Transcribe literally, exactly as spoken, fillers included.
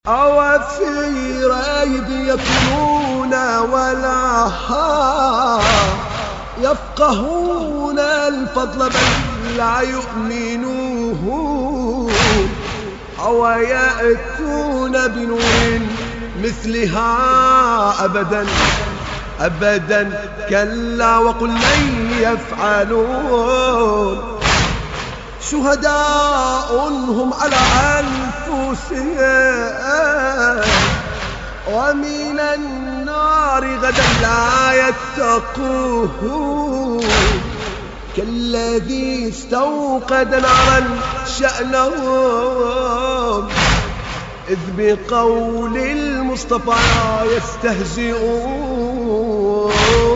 أو في ريب يكونون ولا يفقهون الفضل بل لا يؤمنون، أو يأتون بنور مثلها أبدا أبدا كلا وقل لن يفعلون. شهداء هم على أنفسهم ومن النار غدا لا يتقون، كالذي استوقد نارا شأنهم إذ بقول المصطفى يستهزئون.